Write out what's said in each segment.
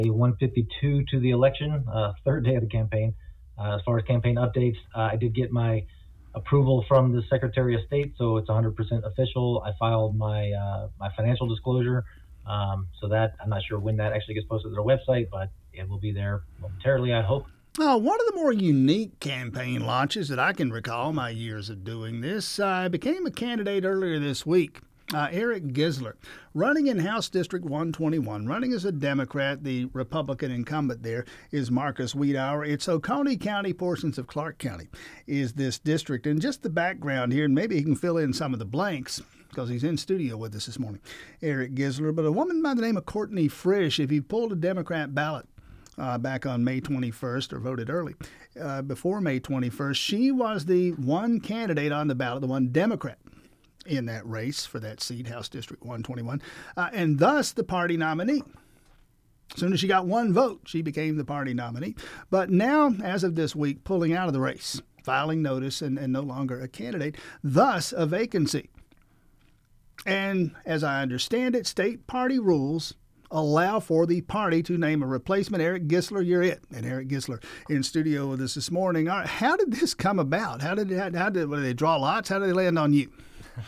152 to the election, third day of the campaign. As far as campaign updates, I did get my approval from the Secretary of State, so it's 100% official. I filed my financial disclosure, so that I'm not sure when that actually gets posted to their website, but it will be there momentarily, I hope. One of the more unique campaign launches that I can recall my years of doing this, I became a candidate earlier this week. Eric Gisler, running in House District 121, running as a Democrat. The Republican incumbent there is Marcus Wiedauer. It's Oconee County, portions of Clark County is this district. And just the background here, and maybe he can fill in some of the blanks because he's in studio with us this morning, Eric Gisler. But a woman by the name of Courtney Frisch, if he pulled a Democrat ballot back on May 21st, or voted early before May 21st, she was the one candidate on the ballot, the one Democrat in that race for that seat, House District 121, and thus the party nominee. As soon as she got one vote, she became the party nominee. But now, as of this week, pulling out of the race, filing notice, and no longer a candidate, thus a vacancy. And as I understand it, state party rules allow for the party to name a replacement. Eric Gisler, you're it. And Eric Gisler in studio with us this morning. All right, how did this come about? How did they draw lots? How did they land on you?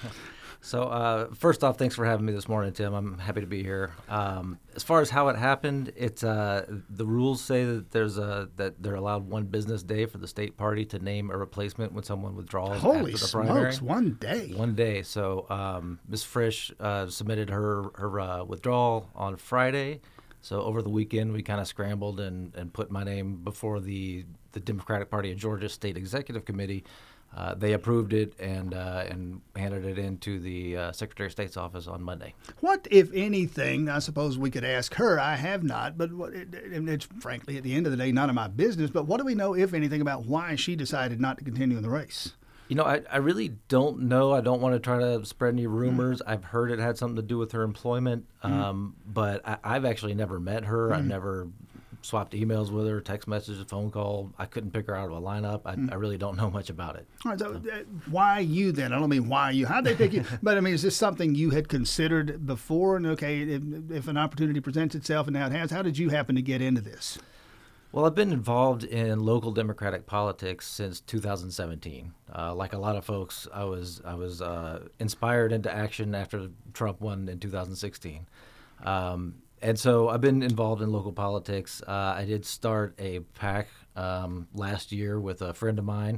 So first off, thanks for having me this morning, Tim. I'm happy to be here. As far as how it happened, it's the rules say that that they're allowed one business day for the state party to name a replacement when someone withdraws Holy after the primary. Smokes, one day. One day. So Ms. Frisch submitted her withdrawal on Friday. So over the weekend, we kind of scrambled and put my name before the Democratic Party of Georgia State Executive Committee. They approved it and handed it into the Secretary of State's office on Monday. What, if anything, I suppose we could ask her, I have not, but it's frankly, at the end of the day, none of my business, but what do we know, if anything, about why she decided not to continue in the race? You know, I really don't know. I don't want to try to spread any rumors. I've heard it had something to do with her employment, but I've actually never met her. I've never swapped emails with her, text messages, phone call. I couldn't pick her out of a lineup. I really don't know much about it. All right, so why you then? I don't mean why you. How'd they pick you? But I mean, is this something you had considered before? And okay, if an opportunity presents itself and now it has, how did you happen to get into this? Well, I've been involved in local Democratic politics since 2017. Like a lot of folks, I was inspired into action after Trump won in 2016. And so I've been involved in local politics. I did start a PAC last year with a friend of mine.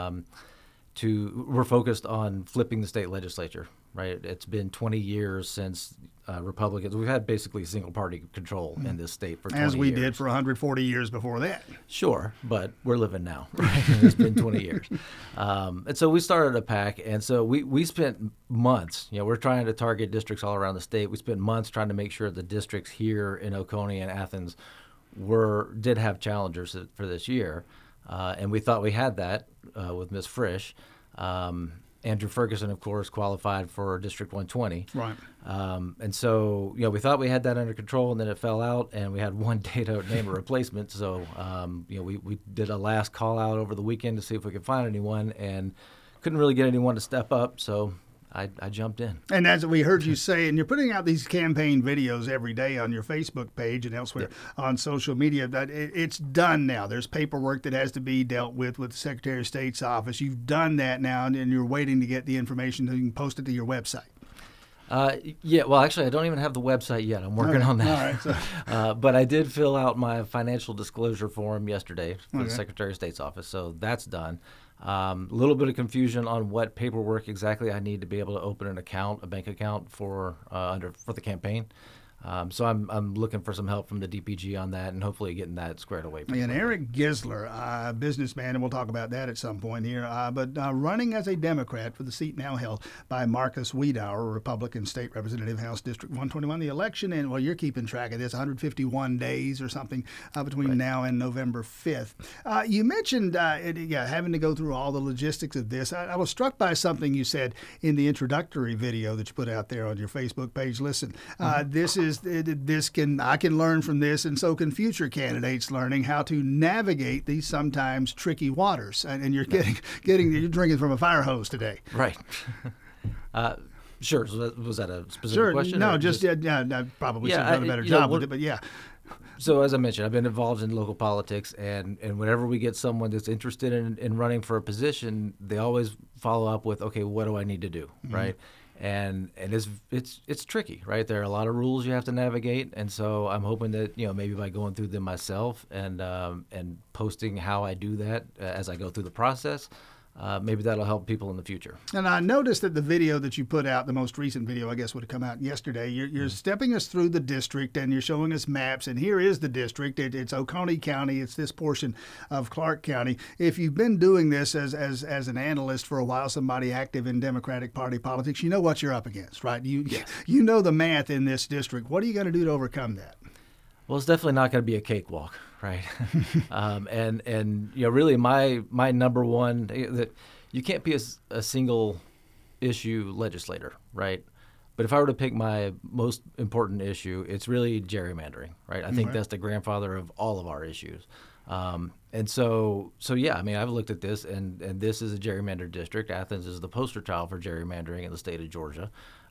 We're focused on flipping the state legislature, right? It's been 20 years since Republicans. We've had basically single-party control in this state for 20 years. As we did for 140 years before that. Sure, but we're living now, right? It's been 20 years. And so we started a PAC, and so we spent months, we're trying to target districts all around the state. We spent months trying to make sure the districts here in Oconee and Athens did have challengers for this year. And we thought we had that with Ms. Frisch. Andrew Ferguson, of course, qualified for District 120. Right. And so, we thought we had that under control, and then it fell out, and we had one day to name a replacement. So, we did a last call out over the weekend to see if we could find anyone, and couldn't really get anyone to step up. So I jumped in. And as we heard you say, and you're putting out these campaign videos every day on your Facebook page and elsewhere on social media, that it's done now. There's paperwork that has to be dealt with the Secretary of State's office. You've done that now, and you're waiting to get the information so you can post it to your website. Well, actually, I don't even have the website yet. I'm working on that. All right, but I did fill out my financial disclosure form yesterday for the Secretary of State's office, so that's done. A little bit of confusion on what paperwork exactly I need to be able to open an account, a bank account for the campaign. So I'm looking for some help from the DPG on that, and hopefully getting that squared away. And Eric Gisler, businessman, and we'll talk about that at some point here, but running as a Democrat for the seat now held by Marcus Wiedauer, Republican State Representative, House District 121. The election, and you're keeping track of this, 151 days or something between now and November 5th. You mentioned having to go through all the logistics of this. I was struck by something you said in the introductory video that you put out there on your Facebook page. Listen, I can learn from this, and so can future candidates learning how to navigate these sometimes tricky waters. And you're you're drinking from a fire hose today. Right. Sure. So was that a specific question? No, I probably should have done a better job with it, but yeah. So as I mentioned, I've been involved in local politics, and whenever we get someone that's interested in running for a position, they always follow up with, okay, what do I need to do, right? And it's tricky, right? There are a lot of rules you have to navigate, and so I'm hoping that maybe by going through them myself and posting how I do that as I go through the process. Maybe that'll help people in the future. And I noticed that the video that you put out, the most recent video, I guess would have come out yesterday, you're stepping us through the district and you're showing us maps. And here is the district. It's Oconee County. It's this portion of Clark County. If you've been doing this as an analyst for a while, somebody active in Democratic Party politics, you know what you're up against, right? You know the math in this district. What are you going to do to overcome that? Well, it's definitely not going to be a cakewalk, right? And really my number one, that you can't be a single issue legislator, right? But if I were to pick my most important issue, it's really gerrymandering, right? I think that's the grandfather of all of our issues. And so yeah, I mean, I've looked at this, and this is a gerrymandered district. Athens is the poster child for gerrymandering in the state of Georgia.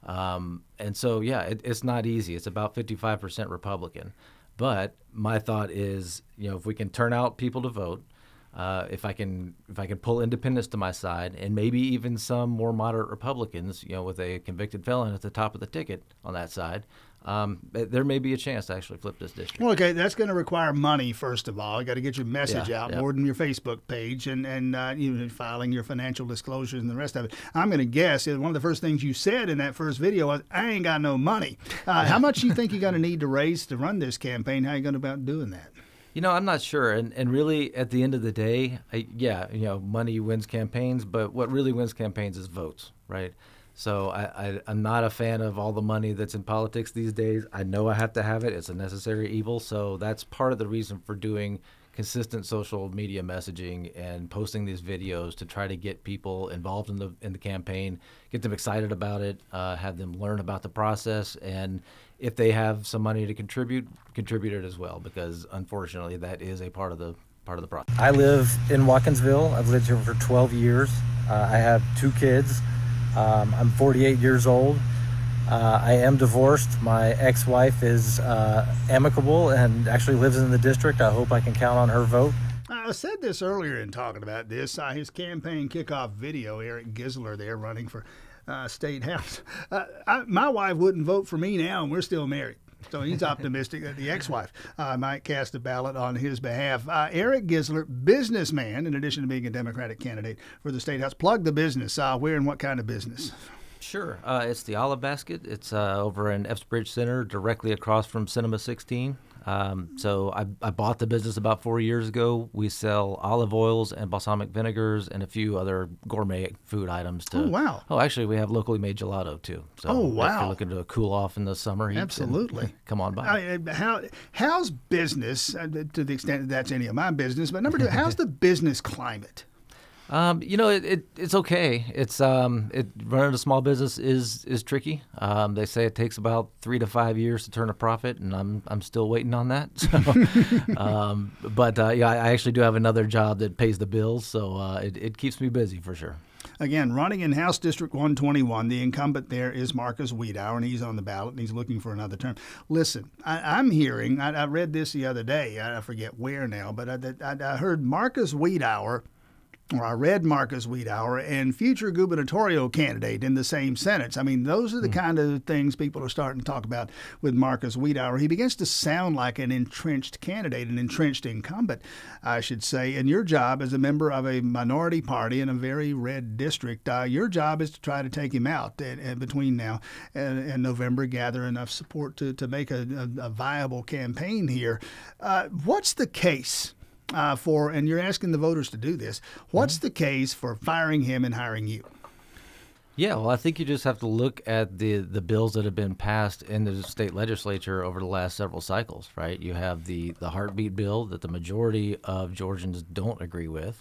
And so, yeah, it's not easy. It's about 55% Republican. But my thought is, if we can turn out people to vote, if I can pull independents to my side, and maybe even some more moderate Republicans, with a convicted felon at the top of the ticket on that side, there may be a chance to actually flip this district. Well, okay, that's going to require money, first of all. You got to get your message out more than your Facebook page and filing your financial disclosures and the rest of it. I'm going to guess one of the first things you said in that first video was, I ain't got no money. How much do you think you're going to need to raise to run this campaign? How are you going about doing that? I'm not sure. And really, at the end of the day, money wins campaigns, but what really wins campaigns is votes, right? So I'm not a fan of all the money that's in politics these days. I know I have to have it. It's a necessary evil. So that's part of the reason for doing consistent social media messaging and posting these videos, to try to get people involved in the campaign, get them excited about it, have them learn about the process, and if they have some money to contribute it as well, because unfortunately that is a part of the process. I live in Watkinsville. I've lived here for 12 years. I have 2 kids. I'm 48 years old. I am divorced. My ex-wife is amicable and actually lives in the district. I hope I can count on her vote. I said this earlier in talking about this. His campaign kickoff video, Eric Gisler there running for State House. My wife wouldn't vote for me now, and we're still married. So he's optimistic that the ex-wife might cast a ballot on his behalf. Eric Gisler, businessman, in addition to being a Democratic candidate for the State House. Plug the business. Where and what kind of business? Sure. It's the Olive Basket. It's over in Epps Bridge Center, directly across from Cinema 16. So I bought the business about 4 years ago. We sell olive oils and balsamic vinegars and a few other gourmet food items. Oh, wow. Oh, actually, we have locally made gelato, too. So if you're looking to cool off in the summer heat, absolutely, come on by. How's business, to the extent that that's any of my business, but number 2, how's the business climate? It's okay. It's running a small business is tricky. They say it takes about 3 to 5 years to turn a profit, and I'm still waiting on that. So, but I actually do have another job that pays the bills, so it keeps me busy for sure. Again, running in House District 121, the incumbent there is Marcus Wiedauer, and he's on the ballot, and he's looking for another term. Listen, I'm hearing, I read this the other day, I forget where now, but I heard Marcus Wiedauer, or I read Marcus Wiedauer, and future gubernatorial candidate in the same sentence. I mean, those are the kind of things people are starting to talk about with Marcus Wiedauer. He begins to sound like an entrenched candidate, an entrenched incumbent, I should say. And your job as a member of a minority party in a very red district, your job is to try to take him out and between now and November, gather enough support to make a viable campaign here. What's the case and you're asking the voters to do this, what's the case for firing him and hiring you? Yeah, well, I think you just have to look at the bills that have been passed in the state legislature over the last several cycles, right? You have the heartbeat bill that the majority of Georgians don't agree with.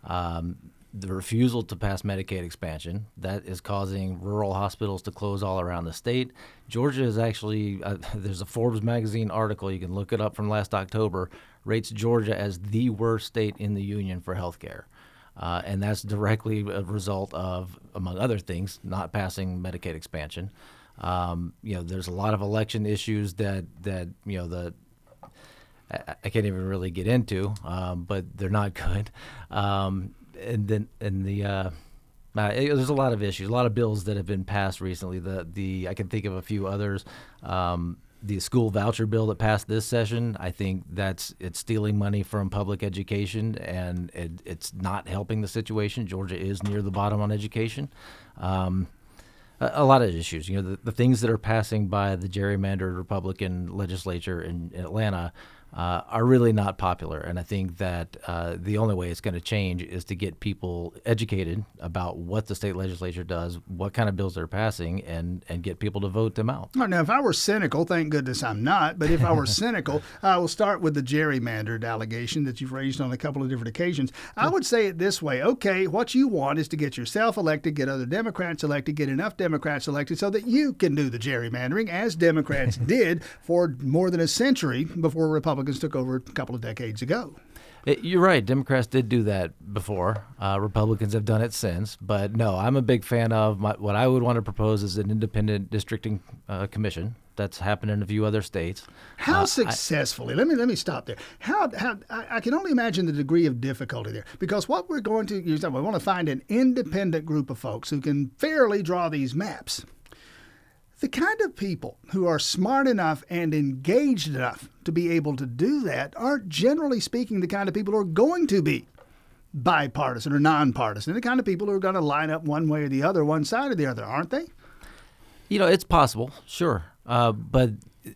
The refusal to pass Medicaid expansion, that is causing rural hospitals to close all around the state. Georgia is actually, there's a Forbes magazine article, you can look it up, from last October, rates Georgia as the worst state in the union for health care. And that's directly a result of, among other things, not passing Medicaid expansion. There's a lot of election issues that I can't even really get into, but they're not good. And then there's a lot of issues, a lot of bills that have been passed recently. I can think of a few others. The school voucher bill that passed this session, I think it's stealing money from public education, and it's not helping the situation. Georgia is near the bottom on education. A lot of issues. The things that are passing by the gerrymandered Republican legislature in Atlanta are really not popular. And I think that the only way it's going to change is to get people educated about what the state legislature does, what kind of bills they're passing, and get people to vote them out. All right, now, if I were cynical, thank goodness I'm not, but if I were cynical, I will start with the gerrymandered allegation that you've raised on a couple of different occasions. I would say it this way. Okay, what you want is to get yourself elected, get other Democrats elected, get enough Democrats elected so that you can do the gerrymandering, as Democrats did for more than a century before Republicans took over a couple of decades ago. You're right. Democrats did do that before. Republicans have done it since. But no, I'm a big fan of what I would want to propose is an independent districting commission. That's happened in a few other states. How successfully? Let me stop there. How I can only imagine the degree of difficulty there, because what we're going to use, we want to find an independent group of folks who can fairly draw these maps. The kind of people who are smart enough and engaged enough to be able to do that are, generally speaking, the kind of people who are going to be bipartisan or nonpartisan, the kind of people who are going to line up one way or the other, one side or the other, aren't they? It's possible, sure. But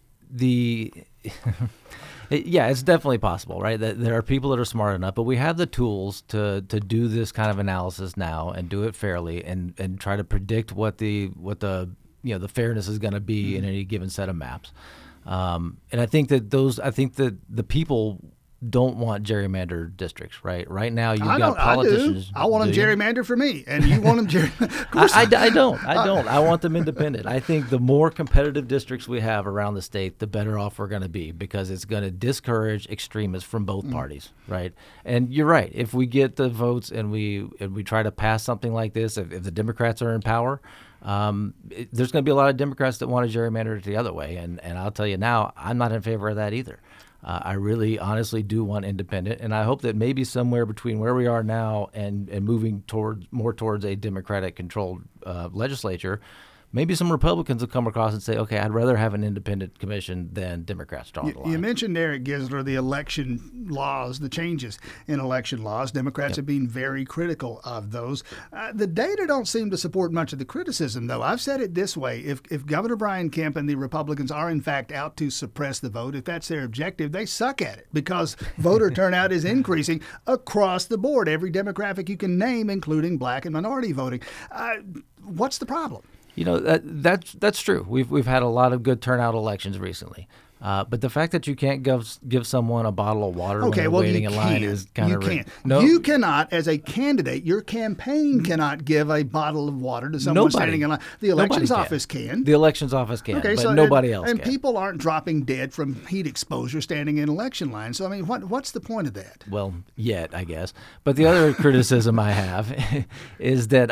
yeah, it's definitely possible, right? That there are people that are smart enough, but we have the tools to do this kind of analysis now and do it fairly and try to predict what the fairness is going to be in any given set of maps. And I think that the people don't want gerrymandered districts, right? Right now, you've got politicians. I want them gerrymandered for me, and you want them gerrymandered. I don't. I want them independent. I think the more competitive districts we have around the state, the better off we're going to be, because it's going to discourage extremists from both parties, right? And you're right. If we get the votes and we try to pass something like this, if the Democrats are in power, there's going to be a lot of Democrats that want to gerrymander it the other way, and I'll tell you now, I'm not in favor of that either. I really, honestly do want independent, and I hope that maybe somewhere between where we are now and moving more towards a Democratic-controlled legislature, maybe some Republicans will come across and say, okay, I'd rather have an independent commission than Democrats drawing the line. You mentioned, Eric Gisler, the election laws, the changes in election laws. Democrats have been very critical of those. The data don't seem to support much of the criticism, though. I've said it this way. If Governor Brian Kemp and the Republicans are, in fact, out to suppress the vote, if that's their objective, they suck at it, because voter turnout is increasing across the board, every demographic you can name, including black and minority voting. What's the problem? That's true. We've had a lot of good turnout elections recently. But the fact that you can't give someone a bottle of water when they're waiting in line is kind of ridiculous. You cannot, as a candidate, your campaign cannot give a bottle of water to someone standing in line. The elections office can. The elections office can, but nobody else can. And people aren't dropping dead from heat exposure standing in election lines. So, I mean, what's the point of that? Well, yet, I guess. But the other criticism I have is that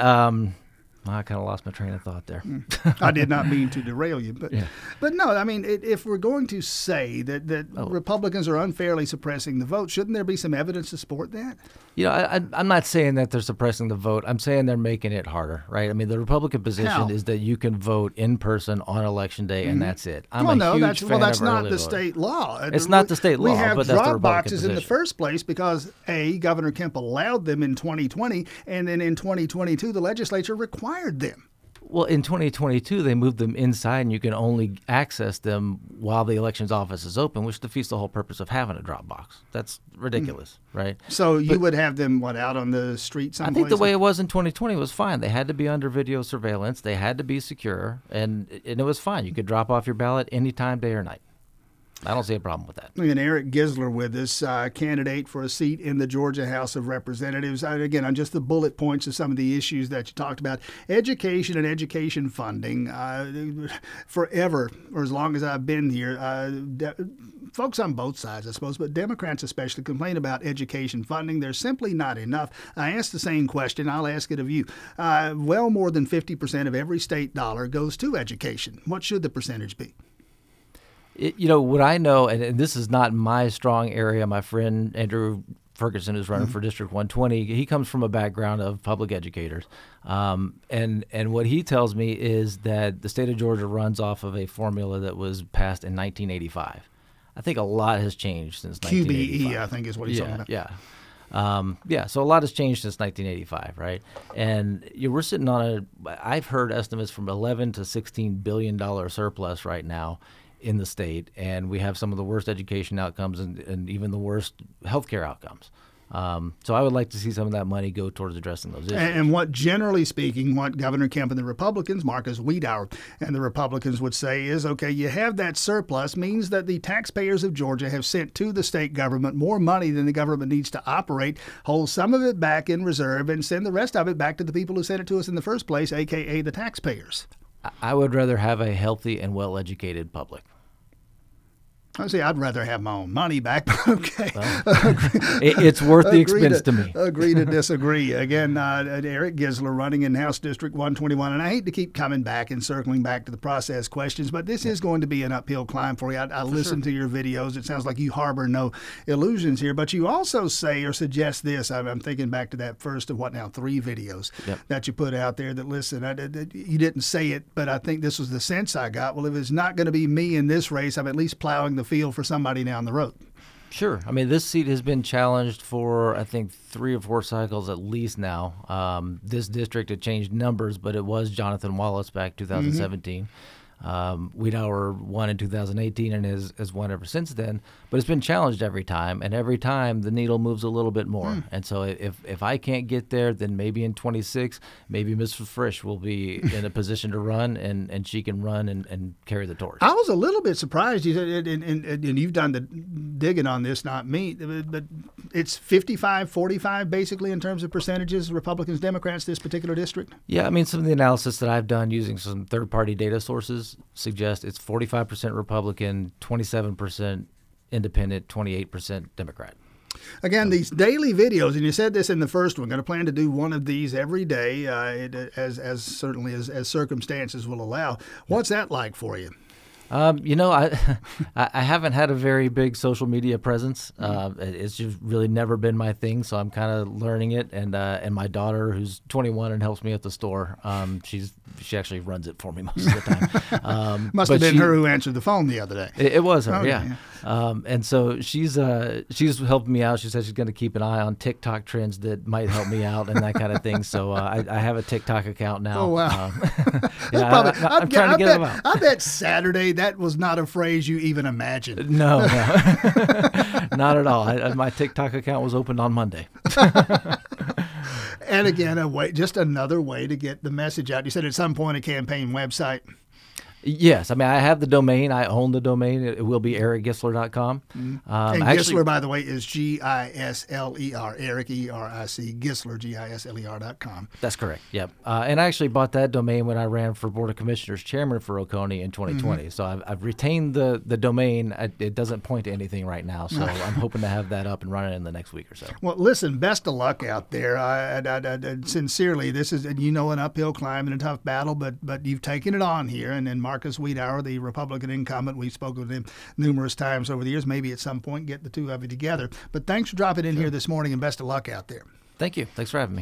I kind of lost my train of thought there. I did not mean to derail you, but no, I mean, if we're going to say that Republicans are unfairly suppressing the vote, shouldn't there be some evidence to support that? I'm not saying that they're suppressing the vote. I'm saying they're making it harder, right? I mean, the Republican position is that you can vote in person on Election Day, and that's it. That's not the state law. It's not the state law, we have but that's the drop Republican boxes position. In the first place because, Governor Kemp allowed them in 2020, and then in 2022, the legislature required them. Well, in 2022, they moved them inside, and you can only access them while the elections office is open, which defeats the whole purpose of having a drop box. That's ridiculous, right? So you would have them, out on the street someplace? I think the way it was in 2020 was fine. They had to be under video surveillance. They had to be secure, and it was fine. You could drop off your ballot anytime, day or night. I don't see a problem with that. And Eric Gisler with us, candidate for a seat in the Georgia House of Representatives. Again, on just the bullet points of some of the issues that you talked about, education and education funding. Forever, or as long as I've been here, folks on both sides, I suppose, but Democrats especially complain about education funding. There's simply not enough. I asked the same question. I'll ask it of you. Well more than 50% of every state dollar goes to education. What should the percentage be? What I know, and this is not my strong area. My friend Andrew Ferguson is running for District 120. He comes from a background of public educators, and what he tells me is that the state of Georgia runs off of a formula that was passed in 1985. I think a lot has changed since 1985. QBE, I think, is what he's talking about. Yeah. So a lot has changed since 1985, right? And we're sitting on I've heard estimates from 11 to 16 billion dollar surplus right now in the state, and we have some of the worst education outcomes and even the worst healthcare outcomes. So I would like to see some of that money go towards addressing those issues. And what, generally speaking, what Governor Kemp and the Republicans, Marcus Wiedauer and the Republicans would say is, okay, you have that surplus means that the taxpayers of Georgia have sent to the state government more money than the government needs to operate, hold some of it back in reserve, and send the rest of it back to the people who sent it to us in the first place, a.k.a. the taxpayers. I would rather have a healthy and well-educated public. I say I'd rather have my own money back, but okay. Well, it's worth the expense to me. Agree to disagree. Again, Eric Gisler running in House District 121. And I hate to keep coming back and circling back to the process questions, but this is going to be an uphill climb for you. I listened to your videos. It sounds like you harbor no illusions here, but you also say or suggest this. I'm thinking back to that first of 3 videos that you put out there that, listen, you didn't say it, but I think this was the sense I got. Well, if it's not going to be me in this race, I'm at least plowing the field for somebody down the road. Sure. I mean, this seat has been challenged for, I think, 3 or 4 cycles at least now. This district had changed numbers, but it was Jonathan Wallace back 2017. Wiedauer won in 2018 and has won ever since then. But it's been challenged every time, and every time the needle moves a little bit more. And so if I can't get there, then maybe in 26, maybe Mrs. Frisch will be in a position to run, and she can run and carry the torch. I was a little bit surprised. You said, and you've done the digging on this, not me, but it's 55-45 basically in terms of percentages, Republicans, Democrats, this particular district? Yeah, I mean, some of the analysis that I've done using some third-party data sources suggest it's 45% Republican, 27% Independent, 28% Democrat. Again, these daily videos, and you said this in the first one, going to plan to do one of these every day, as certainly as circumstances will allow. What's that like for you? I haven't had a very big social media presence. It's just really never been my thing, so I'm kind of learning it. And my daughter, who's 21 and helps me at the store, she actually runs it for me most of the time. Must have been her who answered the phone the other day. It was her, yeah. And so she's helping me out. She said she's going to keep an eye on TikTok trends that might help me out and that kind of thing. So I have a TikTok account now. Oh, wow. I'm trying to get them out. I bet Saturday that was not a phrase you even imagined. No, not at all. My TikTok account was opened on Monday. And again, just another way to get the message out. You said at some point a campaign website. Yes. I mean, I have the domain. I own the domain. It will be ericgisler.com. And Gisler, by the way, is Gisler, Eric, E-R-I-C, Gisler, Gisler.com. That's correct. Yep. And I actually bought that domain when I ran for Board of Commissioners chairman for Oconee in 2020. So I've retained the domain. It doesn't point to anything right now. So I'm hoping to have that up and running in the next week or so. Well, listen, best of luck out there. Sincerely, this is, an uphill climb and a tough battle, but you've taken it on here. And Marcus Wiedauer, the Republican incumbent, we've spoken with him numerous times over the years. Maybe at some point get the two of you together. But thanks for dropping in here this morning, and best of luck out there. Thank you. Thanks for having me.